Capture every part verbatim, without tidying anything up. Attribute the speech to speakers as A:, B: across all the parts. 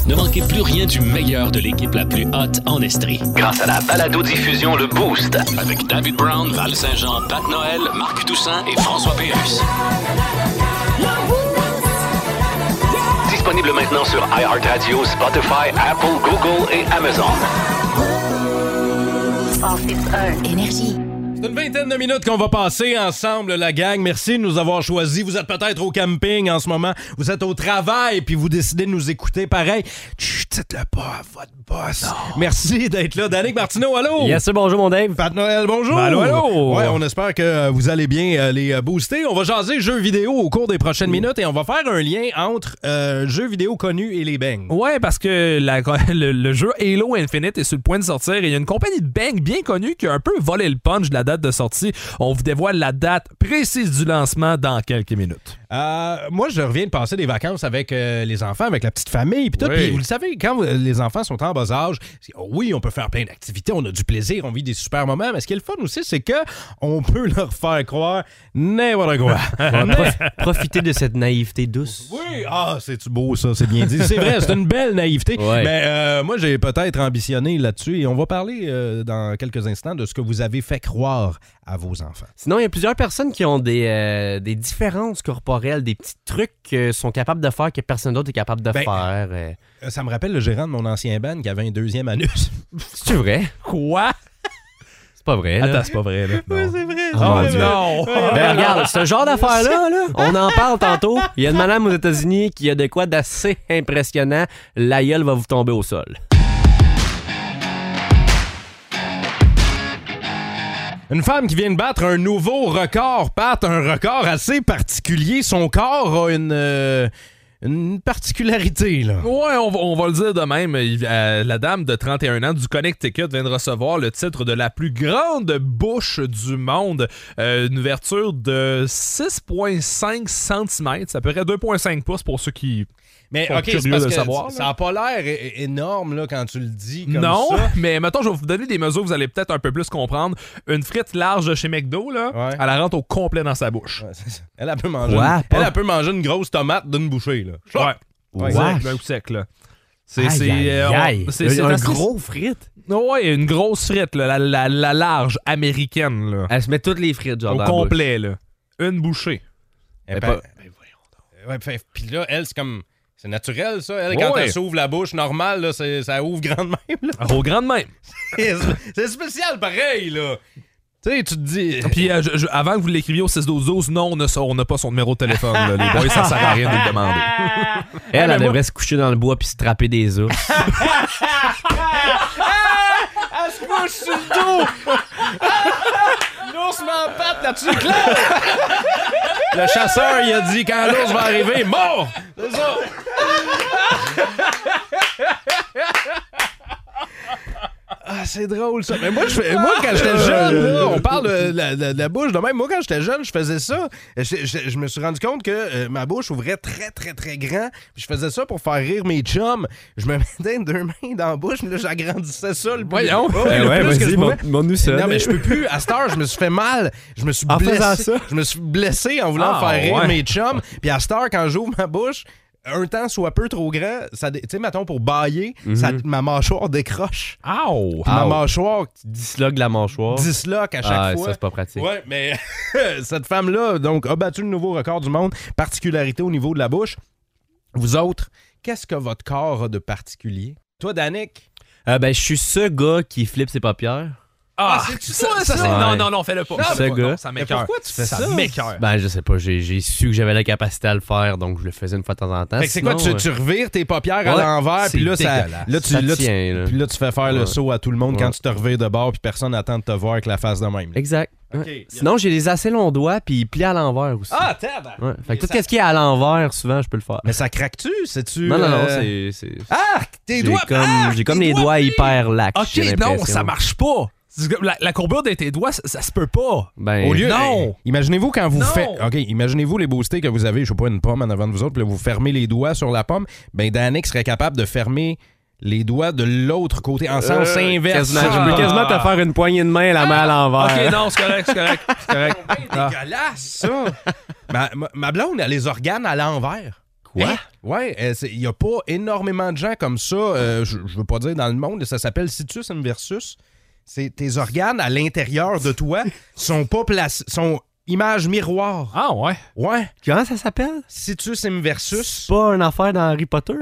A: Ne manquez plus rien du meilleur de l'équipe la plus hot en Estrie. Grâce à la balado-diffusion Le Boost. Avec David Brown, Val Saint-Jean, Pat Noël, Marc Toussaint et François Pérusse. Disponible maintenant sur iHeartRadio, Spotify, Apple, Google et Amazon.
B: Énergie.
C: C'est une vingtaine de minutes qu'on va passer ensemble, la gang. Merci de nous avoir choisis. Vous êtes peut-être au camping en ce moment. Vous êtes au travail, puis vous décidez de nous écouter pareil. Chut, dites-le pas à votre boss. Non. Merci d'être là. Danick Martineau, allô?
D: Yes, bonjour, mon Dave.
C: Pat Noël, bonjour.
D: Ben, allô, allô.
C: Ouais, on espère que vous allez bien euh, les booster. On va jaser jeux vidéo au cours des prochaines minutes et on va faire un lien entre euh, jeux vidéo connus et les bangs.
E: Ouais, parce que la, le, le jeu Halo Infinite est sur le point de sortir et il y a une compagnie de bang bien connue qui a un peu volé le punch de la date de sortie. On vous dévoile la date précise du lancement dans quelques minutes.
C: Euh, moi, je reviens de passer des vacances avec euh, les enfants, avec la petite famille. Puis tout.
E: Oui.
C: Puis vous le savez, quand les enfants sont en bas âge, oui, on peut faire plein d'activités, on a du plaisir, on vit des super moments. Mais ce qui est le fun aussi, c'est que on peut leur faire croire n'importe quoi.
D: Prof- profiter de cette naïveté douce.
C: Oui, ah, c'est-tu beau ça, c'est bien dit. C'est vrai, c'est une belle naïveté.
D: Ouais.
C: Mais euh, moi, j'ai peut-être ambitionné là-dessus et on va parler euh, dans quelques instants de ce que vous avez fait croire à vos enfants.
D: Sinon, il y a plusieurs personnes qui ont des, euh, des différences corporelles, des petits trucs qu'ils sont capables de faire que personne d'autre est capable de
C: Ben,
D: faire. euh.
C: Ça me rappelle le gérant de mon ancien band qui avait un deuxième anus.
D: C'est vrai?
E: Quoi?
D: C'est pas vrai, là.
E: Attends, c'est pas vrai, là.
C: Oui, c'est vrai.
D: Oh, mon
C: c'est
D: Dieu.
C: vrai.
E: Non!
D: Ben regarde, ce genre d'affaires-là, là, on en parle tantôt. Il y a une madame aux États-Unis qui a de quoi d'assez impressionnant. La gueule va vous tomber au sol.
C: Une femme qui vient de battre un nouveau record, Pat, un record assez particulier. Son corps a une, euh, une particularité, là.
E: Ouais, on va, on va le dire de même. Il- euh, la dame de trente et un ans du Connecticut vient de recevoir le titre de la plus grande bouche du monde. Euh, une ouverture de six virgule cinq centimètres. Ça peut être deux virgule cinq pouces pour ceux qui...
C: Mais
E: sont
C: OK,
E: curieux
C: c'est parce
E: de
C: que
E: savoir,
C: ça
E: là.
C: n'a pas l'air é- énorme là, quand tu le dis comme
E: non,
C: ça.
E: mais mettons, je vais vous donner des mesures, vous allez peut-être un peu plus comprendre. Une frite large de chez McDo, là,
C: Ouais.
E: elle la rentre au complet dans sa bouche.
C: Ouais, c'est ça. Elle, elle peut manger
D: Ouais,
C: une,
D: pas-
C: elle, elle peut manger une grosse tomate d'une bouchée. Là.
E: Ouais.
C: Ouais.
E: Sec, d'un coup sec, là. C'est,
D: Aïe,
E: c'est,
D: aïe,
E: euh, on-
D: aïe.
E: c'est, c'est
D: un
E: assez-
D: gros frite.
E: Ouais, une grosse frite, là, la, la, la large américaine, là.
D: Elle se met toutes les frites, genre,
E: Au
D: dans la bouche.
E: complet, là. Une bouchée.
C: Elle
D: Mais
C: peut-
D: pas-
C: Ouais, fait- Puis là, elle, c'est comme... C'est naturel, ça. Elle, quand
E: Ouais.
C: elle s'ouvre la bouche normale, là, c'est- ça ouvre grande même. Là.
E: Au grand de même.
C: C'est c'est spécial, pareil, là. Tu sais, tu te dis...
E: Puis euh, je- je- avant que vous l'écriviez au six douze douze, non, on n'a on n'a pas son numéro de téléphone, là. Les boys, ça sert à rien de le demander.
D: Elle,
C: mais
D: elle
C: moi-
D: devrait se coucher dans le bois puis se trapper des ours.
C: Elle se couche sur le dos! L'ours m'empâte là-dessus, clair! Le chasseur, il a dit quand l'ours va arriver, mort! C'est ça! Ah, c'est drôle, ça. Mais moi, je fais, moi quand j'étais jeune, là, on parle de la, de la bouche de même. Moi, quand j'étais jeune, je faisais ça. Je, je- je me suis rendu compte que euh, ma bouche ouvrait très, très, très grand. Puis je faisais ça pour faire rire mes chums. Je me mettais deux mains dans la bouche, mais là, j'agrandissais ça. Le plus,
E: Voyons.
C: Ouais,
D: Ben
C: le
D: ouais,
C: plus que
D: vas-y,
C: je pouvais.
D: montre- montre-nous ça.
C: Non, mais je peux plus. À cette heure, je me suis fait mal. Je me suis
D: En
C: blessé.
D: faisant ça?
C: Je me suis blessé en voulant
E: Ah,
C: faire rire
E: ouais.
C: mes chums. Puis à cette heure, quand j'ouvre ma bouche, un temps soit peu trop grand, ça, dé- tu sais, mettons, pour bailler, ça- ma mâchoire décroche.
E: Ow!
C: Puis ma
D: Ow.
C: mâchoire
D: Disloque la mâchoire.
C: disloque à chaque
D: Ah,
C: fois.
D: ça, c'est pas pratique.
C: Ouais, mais cette femme-là, donc, a battu le nouveau record du monde. Particularité au niveau de la bouche. Vous autres, qu'est-ce que votre corps a de particulier? Toi, Danick?
D: Euh, ben, je suis ce gars qui flippe ses paupières.
E: Ah,
C: c'est-tu
E: ça,
C: toi,
E: ça,
C: ça?
E: c'est-
D: Ouais.
E: Non, non, non, fais-le pas.
D: Non,
E: Fais-le
D: ce
E: pas.
D: gars.
E: Non, ça
C: Mais
E: m'écoeure.
C: pourquoi tu fais ça?
E: Ça m'écoeure.
D: Ben, je sais pas, j'ai, j'ai su que j'avais la capacité à le faire, donc je le faisais une fois de temps en temps.
C: Fait que c'est quoi, tu,
D: Sinon,
C: tu revires tes paupières à
D: Ouais,
C: l'envers,
E: c'est
C: puis là, ça,
E: dégueulasse.
C: là, tu,
D: Ça
C: là, tu-
D: tient, là.
C: puis là, tu fais faire le
D: Ouais.
C: saut à tout le monde
D: Ouais.
C: quand tu te revires de bord, puis personne n'attend de te voir avec la face de même.
D: Exact.
C: Ok.
D: Ouais. Sinon, j'ai des assez longs doigts, puis ils plient à l'envers aussi.
C: Ah, tabarnak!
D: Ouais. Fait que
C: Mais
D: tout
C: ça-
D: ce qui est à l'envers, souvent, je peux le faire.
C: Mais ça craque-tu? C'est-tu...
D: Non, non, non,
C: euh,
D: c'est. c'est...
C: Ah! Tes
D: J'ai
C: doigts!
D: comme,
C: ah,
D: j'ai comme
C: tes
D: les doigts hyper lax. j'ai
E: Ok, non,
D: l'impression.
E: ça marche pas. C'est comme La, la courbure de tes doigts, ça, ça se peut pas.
D: Ben,
C: Au lieu,
E: Non.
C: hey, imaginez-vous quand vous
E: Non.
C: faites. OK, imaginez-vous les boostés que vous avez, je sais pas, une pomme en avant de vous autres, puis là, vous fermez les doigts sur la pomme. Ben, Danick serait capable de fermer les doigts de l'autre côté, en sens
D: Euh,
C: inverse.
D: quasiment, je peux quasiment te faire une poignée de main, la main à l'envers.
E: Ok, non, c'est correct, c'est correct. C'est correct.
C: C'est dégueulasse, ça! ma, ma- ma blonde a les organes à l'envers.
D: Quoi?
C: Hein? Ouais, il n'y a pas énormément de gens comme ça, euh, je ne veux pas dire dans le monde, ça s'appelle situs inversus. C'est tes organes à l'intérieur de toi sont pas placés, sont image miroir.
E: Ah ouais?
C: Ouais.
D: Comment ça s'appelle?
C: Situs inversus.
D: C'est pas une affaire dans Harry Potter?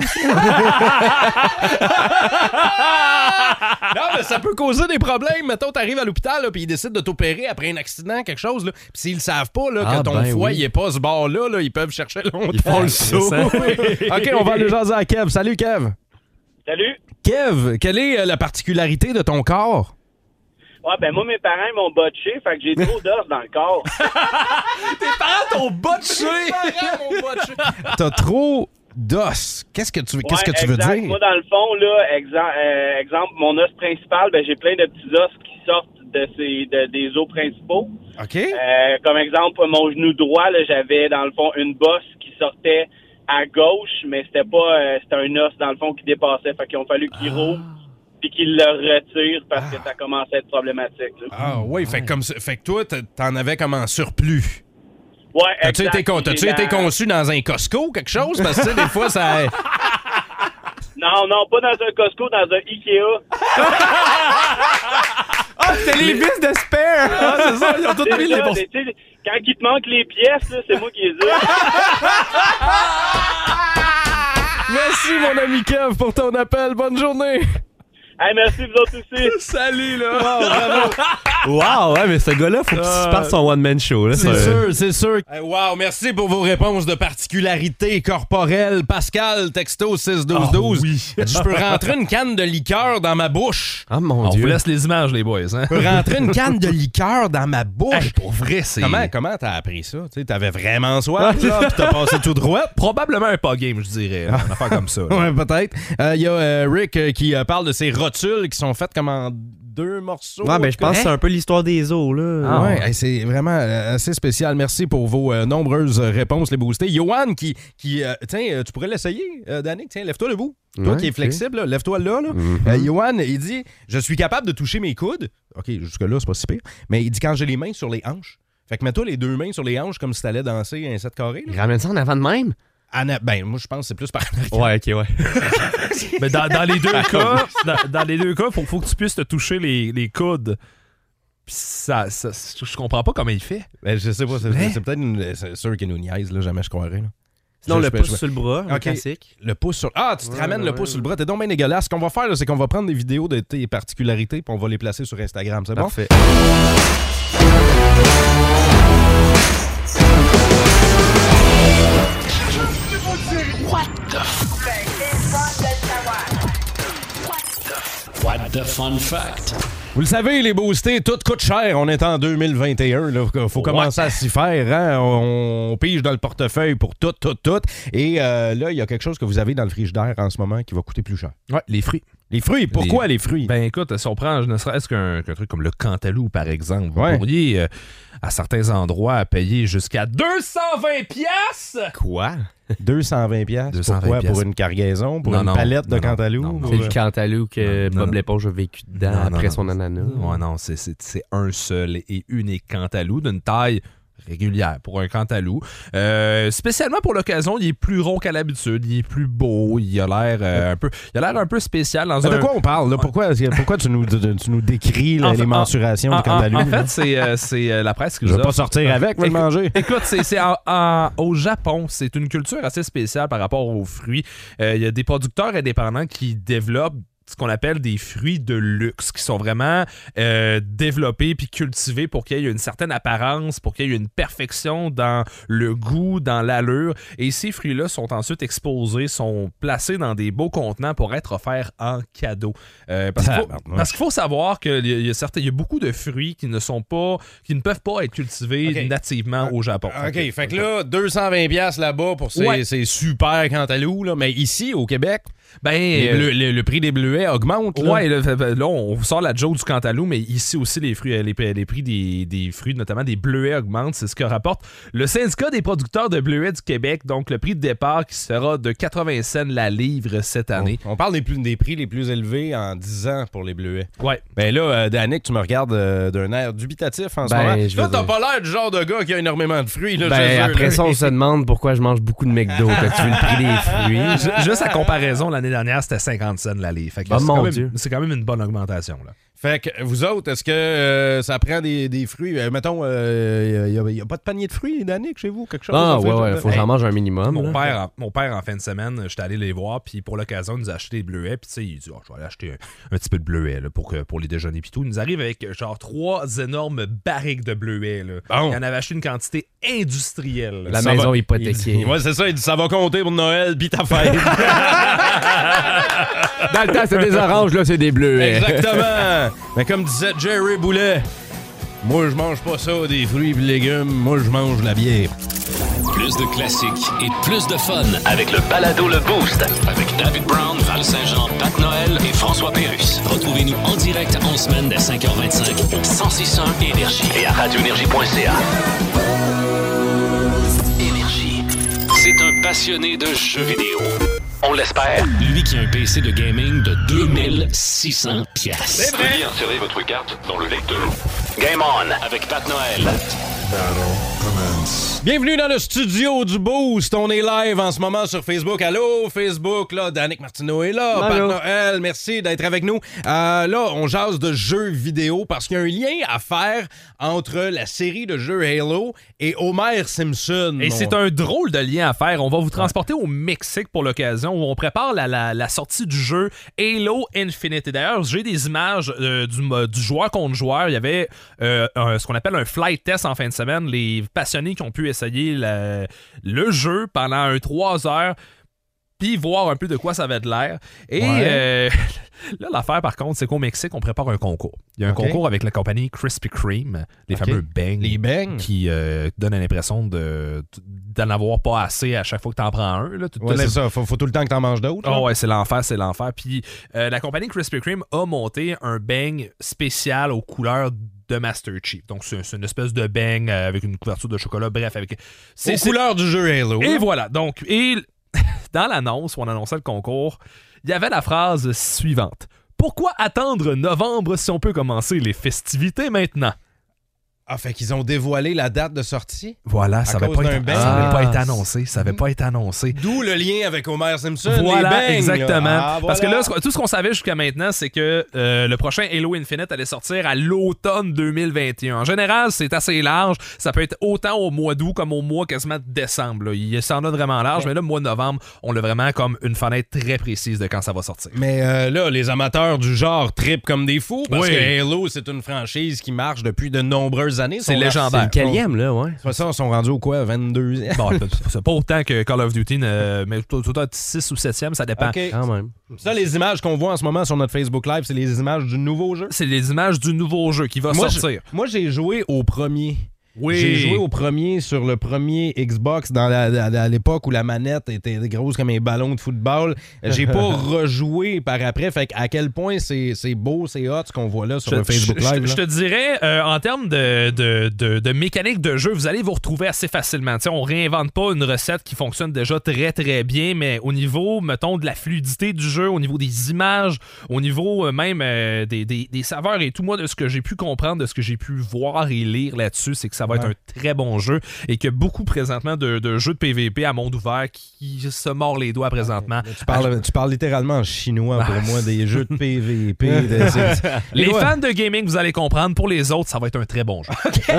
C: Non, mais ça peut causer des problèmes. Mettons, t'arrives à l'hôpital, puis ils décident de t'opérer après un accident, quelque chose. Là. Puis s'ils le savent pas, là,
D: Ah,
C: que ton
D: ben
C: foie,
D: oui.
C: il est pas ce bord-là, là, ils peuvent chercher longtemps.
D: Ils font le saut.
C: OK, on va aller jaser à Kev. Salut, Kev.
F: Salut.
C: Kev, quelle est euh, la particularité de ton corps?
F: Ouais, ben moi, mes parents m'ont botché, fait que j'ai trop d'os dans le corps.
E: Tes parents t'ont botché!
C: T'as trop d'os. Qu'est-ce que tu,
F: Ouais,
C: qu'est-ce que tu veux
F: exact.
C: dire?
F: Moi, dans le fond, là, exa- euh, exemple, mon os principal, ben j'ai plein de petits os qui sortent de ces de, des os principaux.
C: OK.
F: Euh, comme exemple, mon genou droit, là, j'avais, dans le fond, une bosse qui sortait à gauche, mais c'était pas... Euh, c'était un os, dans le fond, qui dépassait. Fait qu'ils ont fallu qu'ils roulent puis qu'ils le retirent parce que ça commençait à être problématique. Là.
C: Ah oui, fait, que comme, ça- fait que toi, t'en- t'en avais comme en surplus.
F: Ouais,
C: T'as-tu
F: exact.
C: été, con- t'as-tu
F: J'ai
C: été
F: la-
C: conçu dans un Costco, quelque chose? Parce que, tu sais, des fois, ça...
F: Non, non, pas dans un Costco, dans un Ikea.
D: Ah, c'est les vis de spare!
E: Ah, c'est ça, ils ont tous
F: C'est
E: mis les
F: ça,
E: bons.
F: mais tu sais, quand il te manque les pièces, là, c'est moi qui les ai.
C: Merci, mon ami Kev, pour ton appel. Bonne journée.
F: Hey, merci, vous autres aussi.
E: Salut, là!
D: Wow, ouais, mais ce gars-là, faut qu'il se parte son one-man show. Là,
C: C'est
D: ça-
C: sûr, c'est sûr. Hey, wow, merci pour vos réponses de particularités corporelles. Pascal, texto six douze douze.
E: Oh, oui.
C: Je peux rentrer une canne de liqueur dans ma bouche.
D: Ah, mon
E: On
D: Dieu.
E: vous laisse les images, les boys. Hein?
C: Je peux rentrer une canne de liqueur dans ma bouche.
E: Hey, pour vrai, c'est...
C: Comment, comment t'as appris ça? Tu sais, t'avais vraiment soif, là, puis t'as passé tout droit.
E: Probablement un pas game, je dirais. Une affaire comme ça. là.
C: Ouais, peut-être. Il y a euh, Rick euh, qui euh, parle de ces rotules qui sont faites comme en deux morceaux.
D: Ouais, ben je pense que c'est un peu l'histoire des os, là.
C: Ah ouais, hey, c'est vraiment euh, assez spécial. Merci pour vos euh, nombreuses réponses, les boostés. Johan, qui, qui euh, tiens, euh, tu pourrais l'essayer, euh, Danick. Tiens, lève-toi debout. Toi
D: Ouais,
C: qui es
D: ok.
C: flexible, là, lève-toi là. là.
D: Mhm.
C: Euh, Johan, il dit, je suis capable de toucher mes coudes. OK, jusque-là, c'est pas si pire. Mais il dit quand j'ai les mains sur les hanches. Fait que mets-toi les deux mains sur les hanches comme si t'allais danser un sept carré. là.
D: Il ramène ça en avant de même?
C: Anna- ben, moi, je pense que c'est plus par
D: Ouais, ok, ouais.
E: Mais dans, dans les deux cas, dans, dans les deux cas, faut, faut que tu puisses te toucher les, les coudes. Pis ça, ça, je comprends pas comment il fait.
C: Ben, je sais pas, c'est,
E: Mais-
C: c'est peut-être une, c'est sûr qu'il nous niaise, là, jamais je croirais. Là.
D: Sinon,
C: Je-
D: le
C: je-
D: pouce
C: je-
D: sur le bras, un
C: Ok.
D: classique.
C: Le pouce sur... Ah, tu te
D: Ouais,
C: ramènes
D: ouais,
C: le
D: ouais.
C: pouce sur le bras. T'es donc bien dégueulasse. Ce qu'on va faire, là, c'est qu'on va prendre des vidéos de tes particularités puis on va les placer sur Instagram. C'est bon?
D: Parfait.
A: What the fun fact?
C: Vous le savez, les boostés, tout coûte cher. On est en deux mille vingt et un. Il faut commencer à s'y faire. Hein? On, on pige dans le portefeuille pour tout, tout, tout. Et euh, là, il y a quelque chose que vous avez dans le frigidaire en ce moment qui va coûter plus cher.
E: Ouais, les fruits.
C: Les fruits. Pourquoi les, fruits?
E: Ben écoute, si on prend ne serait-ce qu'un, qu'un truc comme le cantalou, par exemple, vous
C: Ouais.
E: pourriez, euh, à certains endroits, payer jusqu'à deux cent vingt piastres.
D: Quoi?
C: deux cent vingt piastres.
E: deux cent vingt
C: Pourquoi? Pour
E: piastres.
C: une cargaison? Pour
E: Non,
C: une
E: non,
C: palette de
E: non, non,
C: cantalou?
E: non, non.
C: Pour,
D: C'est
C: euh,
D: le cantalou que
E: Non,
D: Bob
E: non.
D: l'éponge a vécu dedans
E: Non, non,
D: après
E: non.
D: son ananas.
E: Ouais, non, c'est, c'est, c'est un seul et unique cantalou d'une taille régulière pour un cantalou. Euh, spécialement pour l'occasion, il est plus rond qu'à l'habitude, il est plus beau, il a l'air euh, un peu il a l'air un peu spécial dans
C: Mais
E: un...
C: de quoi on parle? Là? Pourquoi, pourquoi tu, nous, tu nous décris là,
E: En
C: les
E: fait-
C: mensurations
E: en,
C: du cantalou?
E: en- en
C: là?
E: fait, c'est, euh, c'est euh, la presse qui
C: je
E: nous
C: vais pas
E: offre.
C: sortir avec, je vais le
E: Écoute-
C: manger.
E: Écoute, c'est, c'est en- en- au Japon, c'est une culture assez spéciale par rapport aux fruits. Euh, Il y a des producteurs indépendants qui développent ce qu'on appelle des fruits de luxe, qui sont vraiment euh, développés puis cultivés pour qu'il y ait une certaine apparence, pour qu'il y ait une perfection dans le goût, dans l'allure. Et ces fruits-là sont ensuite exposés, sont placés dans des beaux contenants pour être offerts en cadeau. Euh, parce, qu'il faut,
C: Tabarnouche.
E: parce qu'il faut savoir qu'il y a, il y a certains, il y a beaucoup de fruits qui ne sont pas, qui ne peuvent pas être cultivés
C: Ok.
E: nativement au Japon.
C: OK, fait que là, deux cent vingt piastres là-bas pour ces,
E: Ouais.
C: ces super cantalous, là. Mais ici, au Québec,
E: Ben,
C: Les
E: euh,
C: bleu- le, le prix des bleuets augmente. Là.
E: Ouais, là, là, on sort la joke du Cantalou, mais ici aussi, les, fruits, les, les prix des, des fruits, notamment des bleuets, augmentent. C'est ce que rapporte le syndicat des producteurs de bleuets du Québec. Donc, le prix de départ qui sera de quatre-vingts cents la livre cette année.
C: On, on parle des, plus, des prix les plus élevés en dix ans pour les bleuets.
E: Ouais.
C: Ben là, euh, Danick, tu me regardes euh, d'un air dubitatif en ce
D: Ben,
C: moment.
D: je
C: Toi,
D: veux
C: t'as
D: dire-
C: pas l'air du genre de gars qui a énormément de fruits. Là,
D: Ben,
C: chez eux,
D: après
C: là.
D: ça, on se demande pourquoi je mange beaucoup de McDo. T'as-tu vu le prix des fruits?
E: Ju- Juste à comparaison, l'année dernière, c'était cinquante cents la livre. Fait que
D: Oh
E: c'est,
D: mon
E: quand même,
D: Dieu.
E: c'est quand même une bonne augmentation. Là.
C: Fait que vous autres, est-ce que euh, ça prend des, des fruits? Euh, mettons, il euh, n'y a, a pas de panier de fruits, Danick, chez vous? Quelque chose?
D: Ah,
C: en fait,
D: ouais, ouais,
C: genre?
D: faut que j'en mange un minimum.
E: Mon
D: là.
E: père, en, mon père, en fin de semaine, j'étais allé les voir, puis pour l'occasion, il nous a acheté des bleuets, puis tu sais, il dit, oh, je vais aller acheter un, un petit peu de bleuets là, pour, que, pour les déjeuners, puis tout. Il nous arrive avec genre trois énormes barriques de bleuets. Là.
C: Bon.
E: Il en avait acheté une quantité industrielle. là.
D: La
C: Ça
D: maison
C: va-
D: hypothéquée.
C: Il dit- ouais, c'est ça, il dit ça va compter pour Noël puis ta fête.
D: Dans le temps, c'est des oranges, là, c'est des bleus.
C: Exactement. Mais comme disait Jerry Boulet, moi je mange pas ça, des fruits et des légumes, moi je mange de la bière.
A: Plus de classiques et plus de fun avec le balado Le Boost avec David Brown, Val Saint-Jean, Pat Noël et François Pérusse. Retrouvez-nous en direct en semaine dès cinq heures vingt-cinq au cent six point un Énergie et à radio énergie point c a. Énergie. C'est un passionné de jeux vidéo. On l'espère. Lui qui a un P C de gaming de deux mille six cents piastres. C'est vrai. Veuillez insérer votre carte dans le lecteur. Game on avec Pat Noël.
C: Bienvenue dans le studio du Boost. On est live en ce moment sur Facebook. Allô, Facebook, là, Danick Martineau est là.
D: Allô.
C: Pat Noël, merci d'être avec nous. Euh, là, on jase de jeux vidéo parce qu'il y a un lien à faire entre la série de jeux Halo et Homer Simpson.
E: Et
C: mon-
E: c'est un drôle de lien à faire. On va vous transporter au Mexique pour l'occasion où on prépare la, la, la sortie du jeu Halo Infinite. Et d'ailleurs, j'ai des images euh, du, du joueur contre joueur. Il y avait euh, un- ce qu'on appelle un flight test en fin de semaine. Les passionnés qui ont pu essayer la- le jeu pendant un trois heures puis voir un peu de quoi ça avait de l'air. Et
C: Ouais.
E: euh, là, l'affaire, par contre, c'est qu'au Mexique, on prépare un concours. Il y a un
C: Ok.
E: concours avec la compagnie Krispy Kreme, les
C: Ok.
E: fameux bangs.
C: Les bangs.
E: Qui euh, donnent l'impression de, d'en avoir pas assez à chaque fois que t'en prends un. Là. Tu-
C: Ouais,
E: t'as
C: c'est ça. Faut, faut tout le temps que t'en manges d'autres. là.
E: Oh ouais, c'est l'enfer, c'est l'enfer. Puis euh, la compagnie Krispy Kreme a monté un bang spécial aux couleurs de Master Chief. Donc c'est, c'est une espèce de bang euh, avec une couverture de chocolat. Bref, avec
C: C'est aux couleurs du jeu Halo.
E: Et voilà. Donc et dans l'annonce où on annonçait le concours, il y avait la phrase suivante. Pourquoi attendre novembre si on peut commencer les festivités maintenant?
C: Ah, fait qu'ils ont dévoilé la date de sortie.
E: Voilà, ça
C: À
E: avait
C: cause
E: pas,
C: d'un
E: été,
C: bang.
E: ça avait pas
D: Ah,
E: été annoncé. Ça avait pas été annoncé.
C: D'où le lien avec Homer Simpson.
E: Voilà,
C: les bangs,
E: exactement.
C: là. Ah,
E: Parce que
C: voilà.
E: là, ce- tout ce qu'on savait jusqu'à maintenant, c'est que euh, le prochain Halo Infinite allait sortir à l'automne deux mille vingt et un. En général, c'est assez large. Ça peut être autant au mois d'août comme au mois quasiment de décembre. Là. Il s'en donne vraiment large, mais là, le mois de novembre, on l'a vraiment comme une fenêtre très précise de quand ça va sortir.
C: Mais euh, là, les amateurs du genre tripent comme des fous parce
E: Oui.
C: que Halo, c'est une franchise qui marche depuis de nombreuses années.
E: C'est
C: Sont-
E: légendaire.
D: C'est le quatrième, là, ouais.
C: C'est pas ça, ils sont rendus au quoi? vingt-deux?
E: Bon, c'est pas autant que Call of Duty, euh, mais tout tout à six ou septième, ça dépend.
C: OK.
D: Quand même.
C: Ça, les images qu'on voit en ce moment sur notre Facebook Live, c'est les images du nouveau jeu.
E: C'est les images du nouveau jeu qui va
C: Moi,
E: sortir.
C: je- moi, j'ai joué au premier.
E: Oui.
C: J'ai joué au premier sur le premier Xbox dans la- la- à l'époque où la manette était grosse comme un ballon de football. J'ai pas rejoué par après. Fait à quel point c'est c'est beau, c'est hot ce qu'on voit là sur
E: Je,
C: le Facebook
E: je-
C: Live.
E: je
C: là.
E: te dirais, euh, en termes de, de, de, de mécanique de jeu, vous allez vous retrouver assez facilement. T'sais, on réinvente pas une recette qui fonctionne déjà très très bien, mais au niveau, mettons, de la fluidité du jeu, au niveau des images, au niveau euh, même euh, des, des, des saveurs et tout, moi, de ce que j'ai pu comprendre, de ce que j'ai pu voir et lire là-dessus, c'est que ça va
C: Ouais.
E: être un très bon jeu et qu'il y a beaucoup présentement de, de jeux de P V P à monde ouvert qui se mordent les doigts présentement.
C: Tu parles, tu parles littéralement en chinois pour moi, des jeux de P V P. de- c'est-
E: Les
C: Ouais.
E: fans de gaming, vous allez comprendre. Pour les autres, ça va être un très bon jeu.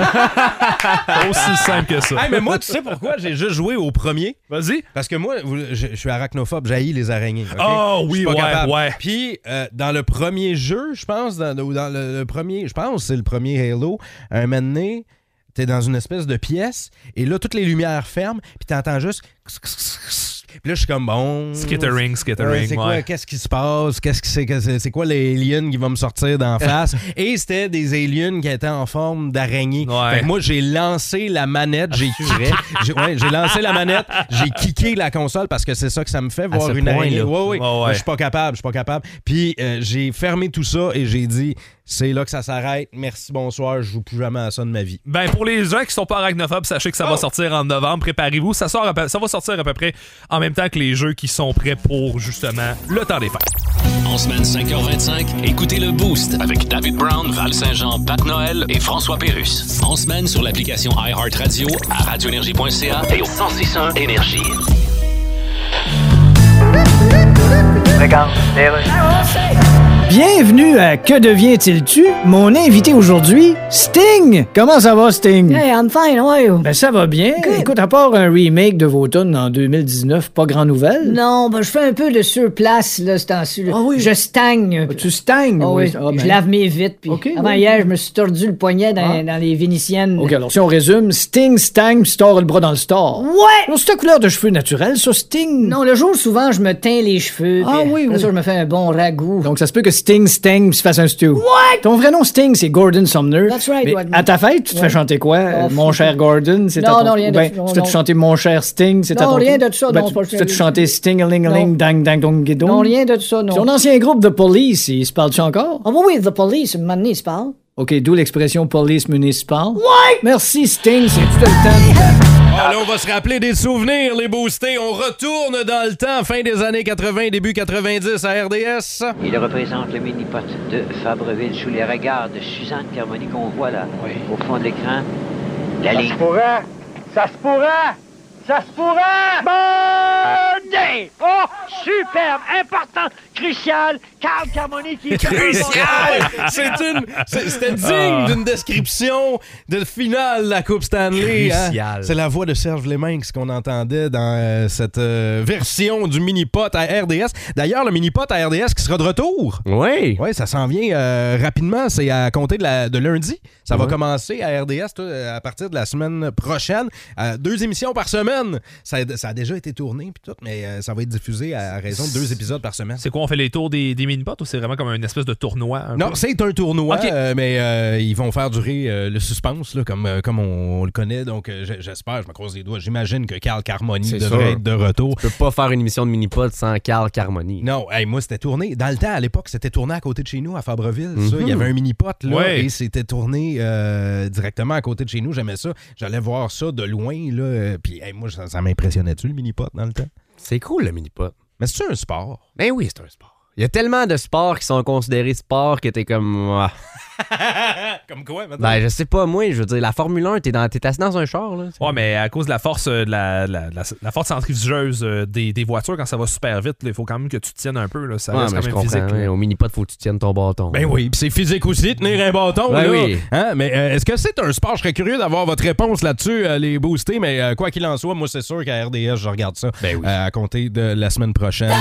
E: Aussi simple que ça.
C: Hey, mais moi, tu sais pourquoi j'ai juste joué au premier?
E: Vas-y.
C: Parce que moi, vous- je, je suis arachnophobe, j'haïs les araignées. ok?
E: Oh
C: Je
E: oui,
C: suis pas
E: ouais,
C: capable.
E: ouais.
C: Puis, euh, dans le premier jeu, je pense, dans, ou dans le, le premier, je pense que c'est le premier Halo, un moment donné, t'es dans une espèce de pièce, et là, toutes les lumières ferment, puis t'entends juste... Puis là, je suis comme, bon...
E: Skittering, skittering,
C: euh, c'est quoi,
E: ouais.
C: qu'est-ce qui se passe? Qu'est-ce que c'est, que c'est, c'est quoi l'alien qui va me sortir d'en face? Et c'était des aliens qui étaient en forme d'araignée.
E: Ouais.
C: Fait que moi, j'ai lancé la manette, j'ai kické, j'ai, ouais, j'ai lancé la manette, j'ai kické la console parce que c'est ça que ça me fait, voir
D: ce
C: une
D: point,
C: araignée.
D: là.
C: Ouais, ouais.
E: Ouais, ouais.
C: Je suis pas capable, je suis pas capable. Puis euh, j'ai fermé tout ça et j'ai dit, c'est là que ça s'arrête. Merci, bonsoir, je joue plus jamais à ça de ma vie.
E: Ben, pour les gens qui sont pas arachnophobes, sachez que ça
C: Oh.
E: va sortir en novembre. Préparez-vous. Ça, sort à peu- ça va sortir à peu près en même temps que les jeux qui sont prêts pour, justement, le temps des fêtes.
A: En semaine cinq heures vingt-cinq, écoutez le Boost avec David Brown, Val Saint-Jean, Pat Noël et François Pérusse. En semaine sur l'application iHeartRadio, à radio énergie point c a et au cent six point un Énergie.
G: Bienvenue à Que devient-il-tu? Mon invité aujourd'hui, Sting! Comment ça va, Sting?
H: Hey, I'm fine, how are you?
G: Ben ça va bien.
H: Good.
G: Écoute, à part un remake de vos tunes en deux mille dix-neuf, pas grand nouvelle?
H: Non, ben je fais un peu de surplace, là, ce temps-ci. là.
G: Ah oui?
H: Je stagne.
G: Ah, tu stagnes?
H: Ah oui,
G: Ah, ben.
H: je lave mes vitres. Puis
G: Ok,
H: avant
G: oui.
H: hier, je me suis tordu le poignet dans,
G: Ah.
H: dans les Vénitiennes.
G: OK, alors si on résume, Sting stagne puis se tord le bras dans le store.
H: Ouais!
G: Alors, c'est ta couleur de cheveux naturelle, ça, Sting?
H: Non, le jour, souvent, je me teins les cheveux.
G: Ah
H: puis
G: oui,
H: après
G: oui.
H: ça, je me fais un bon ragoût.
G: Donc, ça se peut que Sting Sting puis se fasse un stew.
H: Ouais!
G: Ton vrai nom, Sting, c'est Gordon Sumner.
H: That's right,
G: Mais
H: Gordon.
G: à ta fête, tu te
H: Ouais.
G: fais chanter quoi? Euh,
H: Oh,
G: mon
H: fou.
G: cher Gordon, c'est
H: Non,
G: à ton
H: non, rien de
G: ben,
H: ça,
G: tu fais
H: non.
G: chanter mon cher Sting, c'est à
H: Non,
G: ton
H: rien
G: tour?
H: de ça,
G: Ben,
H: non,
G: tu,
H: pas
G: tu fais-tu chanter
H: Non.
G: Sting-a-ling-a-ling, dang, dang, dong, dong.
H: Non, rien de ça, non.
G: Ton ancien groupe de Police, il se parle-tu encore?
H: Ah, oui, oui, The Police, maintenant, il se parle.
G: OK, d'où l'expression police municipale. Ouais! Merci, Sting, c'est tout le temps.
C: Ah, là, on va se rappeler des souvenirs, les boostés. On retourne dans le temps, fin des années quatre-vingt, début quatre-vingt-dix à R D S.
I: Il représente le mini-pot de Fabreville sous les regards de Suzanne Carmoni qu'on voit là, au fond de l'écran. La ligne.
J: pourrait! Ça se pourrait! Ça se pourrait! Birthday! Oh, superbe, important, crucial, Carl Carmoni qui est
C: Crucial! C'est une, c'est- c'était digne
E: Ah.
C: d'une description de finale de la Coupe Stanley. hein.
D: Crucial.
C: C'est la voix de Serge Leminx qu'on entendait dans euh, cette euh, version du mini-pot à R D S. D'ailleurs, le mini-pot à R D S qui sera de retour.
D: Oui.
C: Oui, ça s'en vient euh, rapidement. C'est à compter de, la- de lundi. Ça va
D: Ouais.
C: commencer à R D S toi, à partir de la semaine prochaine. Euh, deux émissions par semaine. Ça a, ça a déjà été tourné puis tout, mais euh, ça va être diffusé à, à raison de deux épisodes par semaine.
E: C'est quoi, on fait les tours des, des mini-pots ou c'est vraiment comme une espèce de tournoi? un
C: Non,
E: peu?
C: c'est un tournoi,
E: Ok.
C: euh, mais euh, ils vont faire durer euh, le suspense, là, comme, euh, comme on, on le connaît. Donc, euh, j- j'espère, je me croise les doigts. J'imagine que Carl Carmoni
D: C'est
C: devrait
D: sûr.
C: être de retour.
D: Tu peux pas faire une émission de mini-pod sans Carl Carmoni.
C: Non, hey, moi, c'était tourné. Dans le temps, à l'époque, c'était tourné à côté de chez nous, à Fabreville. ça.
D: Mhm.
C: Il y avait un mini-pot, là,
E: Ouais.
C: et c'était tourné euh, directement à côté de chez nous. J'aimais ça. J'allais voir ça de loin, là. euh, Puis, hey, moi, ça, ça m'impressionnait-tu, le mini-pot, dans le temps?
D: C'est cool, le mini-pod.
C: Mais c'est un sport.
D: Ben oui, c'est un sport. Il y a tellement de sports qui sont considérés sports que t'es comme... ah.
C: Comme quoi, maintenant?
D: Ben, je sais pas, moi, je veux dire, la Formule un, t'es, dans, t'es assis dans un char, là.
E: Ouais, mais à cause de la force euh, de la, la, la, la force centrifugeuse euh, des, des voitures, quand ça va super vite, il faut quand même que tu tiennes un peu. Là, ça
D: Ouais,
E: reste
D: mais
E: quand
D: je
E: même
D: comprends.
E: physique. là.
D: ouais, au mini-pod, faut que tu tiennes ton bâton.
C: Ben oui, puis c'est physique aussi, tenir un bâton.
D: Ben
C: là.
D: oui.
C: Hein? Mais euh, est-ce que c'est un sport? Je serais curieux d'avoir votre réponse là-dessus, euh, les boostés, mais euh, quoi qu'il en soit, moi, c'est sûr qu'à R D S, je regarde ça
D: Ben oui.
C: euh, à compter de la semaine prochaine.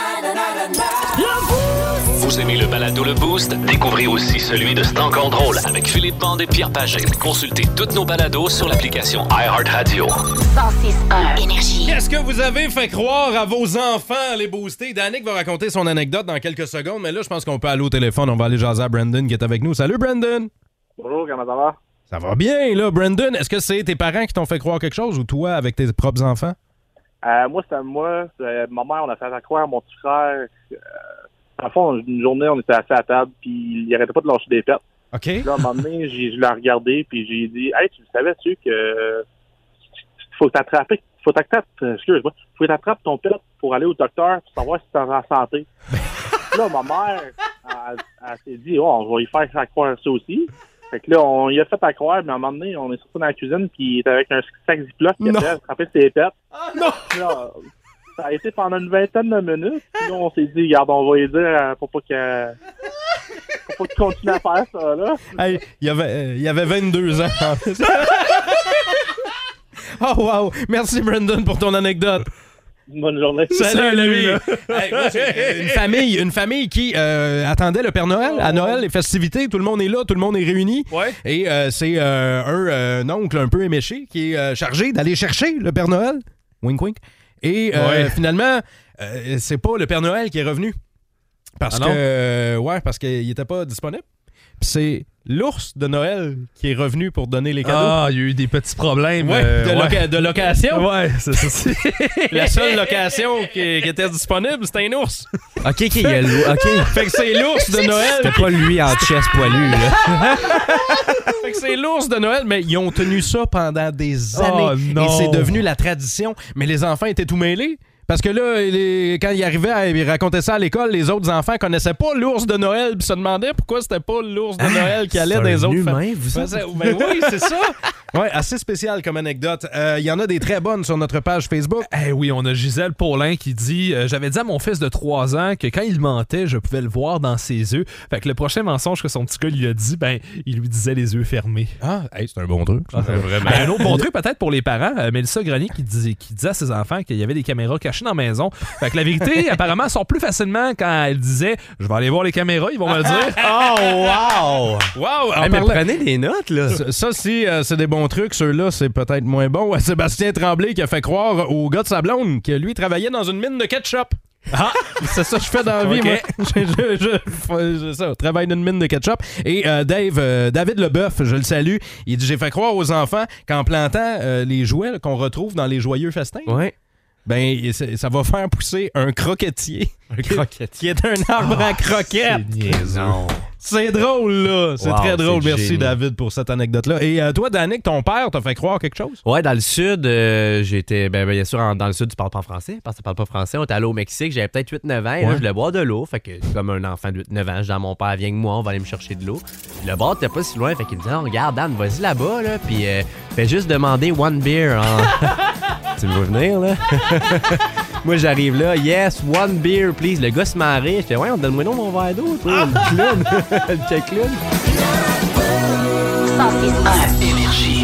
A: Vous aimez le balado Le Boost? Découvrez aussi celui de C'est encore drôle avec Philippe Bande et Pierre Pagé. Consultez toutes nos balados sur l'application iHeartRadio.
B: cent six point un Énergie.
C: Qu'est-ce que vous avez fait croire à vos enfants, les boostés? Danick va raconter son anecdote dans quelques secondes, mais là, je pense qu'on peut aller au téléphone. On va aller jaser à Brandon qui est avec nous. Salut, Brandon!
F: Bonjour, comment ça va?
C: Ça va bien, là, Brandon. Est-ce que c'est tes parents qui t'ont fait croire quelque chose ou toi avec tes propres enfants?
F: Euh, moi, c'était moi. Euh, ma mère, on a fait croire à mon petit frère. Euh, à la fois, une journée, on était assis à table, puis il arrêtait pas de lâcher des pets.
C: OK.
F: Là, à un moment donné, j'ai, je l'ai regardé, puis j'ai dit, hey, tu savais-tu que euh, faut t'attraper, faut t'attraper, excuse-moi, faut t'attraper ton pet pour aller au docteur pour savoir si t'es en santé. Là, ma mère, elle, elle s'est dit, oh, on va y faire croire ça aussi. Fait que là, on y a fait à croire, mais à un moment donné, on est sorti dans la cuisine, puis il était avec un sac Ziploc qui
C: Non.
F: était attrapé ses pets.
C: Ah non!
F: Là, ça a été pendant une vingtaine de minutes. Puis là, on s'est dit, regarde, on va lui dire euh, pour pas qu'elle pour pas qu'il continue à faire ça, là.
C: Hey, il y avait, euh, il y avait vingt-deux ans. en fait. Oh wow! Merci Brandon pour ton anecdote.
F: Bonne journée.
C: Salut, l'ami! Hey, moi, j'ai une famille, une famille qui euh, attendait le Père Noël. À Noël, les festivités, tout le monde est là, tout le monde est réuni.
E: Ouais.
C: Et euh, c'est euh, un, euh, un oncle un peu éméché qui est euh, chargé d'aller chercher le Père Noël. Wink wink. Et euh,
E: Ouais.
C: finalement, euh, c'est pas le Père Noël qui est revenu. Parce
E: Ah non?
C: que euh, ouais, parce qu'il était pas disponible. Puis c'est l'ours de Noël qui est revenu pour donner les cadeaux.
E: Ah, il y a eu des petits problèmes.
C: Ouais,
E: euh,
C: de,
E: ouais.
C: loca- de location.
E: Ouais, c'est ça. c'est-
C: La seule location qui, qui était disponible, c'était un ours.
D: OK, OK, il y a l'ou- OK.
C: Fait que c'est l'ours de Noël.
D: C'était pas lui en chest poilu, là.
C: Fait que c'est l'ours de Noël, mais ils ont tenu ça pendant des années.
E: Oh, non.
C: Et c'est devenu la tradition. Mais les enfants étaient tout mêlés. Parce que là, les- quand ils arrivaient, à, ils racontaient ça à l'école, les autres enfants connaissaient pas l'ours de Noël puis se demandaient pourquoi c'était pas l'ours de Noël qui allait
D: c'est
C: dans les
D: un
C: autres
D: humain,
C: familles.
D: vous
C: Ben, ben oui, c'est ça. Ouais, assez spécial comme anecdote. Euh, Il y en a des très bonnes sur notre page Facebook.
E: Eh oui, on a Gisèle Paulin qui dit euh, j'avais dit à mon fils de trois ans que quand il mentait, je pouvais le voir dans ses yeux. Fait que le prochain mensonge que son petit gars lui a dit, ben, il lui disait les yeux fermés.
C: Ah, hey, c'est un bon truc.
E: Ah,
C: vraiment.
E: Ben, un autre bon truc peut-être pour les parents, euh, Mélissa Grenier qui disait, qui disait à ses enfants qu'il y avait des caméras cachées dans la maison. Fait que la vérité, apparemment, sort plus facilement quand elle disait je vais aller voir les caméras, ils vont me le dire.
D: Oh, wow!
C: Wow! en
D: Hey, mais
C: parlant-
D: prenez des notes, là.
C: Ça, ça, si euh, c'est des bons trucs, ceux-là, c'est peut-être moins bon. Ouais, Sébastien Tremblay qui a fait croire au gars de sa blonde que lui travaillait dans une mine de ketchup. Ah, c'est ça que je fais dans la vie,
E: Ok.
C: moi. Je, je, je- je- ça, je travaille dans une mine de ketchup. Et euh, Dave, euh, David Leboeuf, je le salue, il dit j'ai fait croire aux enfants qu'en plantant euh, les jouets là, qu'on retrouve dans les joyeux festins,
D: Ouais.
C: ben c'est- ça va faire pousser un croquetier.
D: Un croquetier.
C: Qui est un arbre à croquettes.
E: C'est niaiseux.
D: Non.
C: C'est drôle, là. C'est
D: Wow,
C: très drôle.
D: c'est
C: Merci,
D: génial.
C: David, pour cette anecdote-là. Et euh, toi, Danick, ton père t'a fait croire quelque chose?
D: Ouais, dans le sud, euh, j'étais, ben, bien sûr, en- dans le sud, tu parles pas français, parce que tu parles pas français. On était allé au Mexique, j'avais peut-être huit neuf ans, et là,
C: Ouais.
D: je voulais boire de l'eau. Fait que, comme un enfant de huit neuf ans, je dis à mon père, viens avec moi, on va aller me chercher de l'eau. Puis le bar était pas si loin, fait qu'il me dit, non, regarde, Dan, vas-y là-bas, là, puis euh, fais juste demander one beer en. Tu me vois venir, là? Moi, j'arrive là, yes, one beer, please. Le gars se marrait. J'étais, ouais, on donne-moi donc mon verre d'eau, toi, le clown. Le clown.
B: cent six un.
A: Énergie.